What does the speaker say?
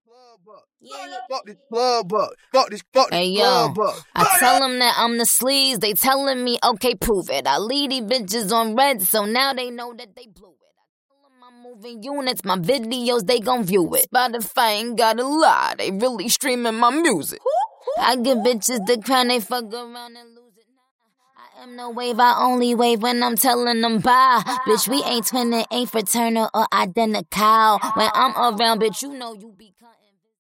Fuck this club up. Fuck this club up. I tell them that I'm the sleaze. They telling me, okay, prove it. I leave these bitches on red, so now they know that they blew it. I tell them I'm moving units. My videos, they gon' view it. Spotify ain't gotta lie. They really streaming my music. I give bitches the crown. They fuck around and lose it. I am no wave. I only wave when I'm telling them bye. Bitch, we ain't twinning, ain't fraternal or identical. When I'm around, bitch, you know you be cutting.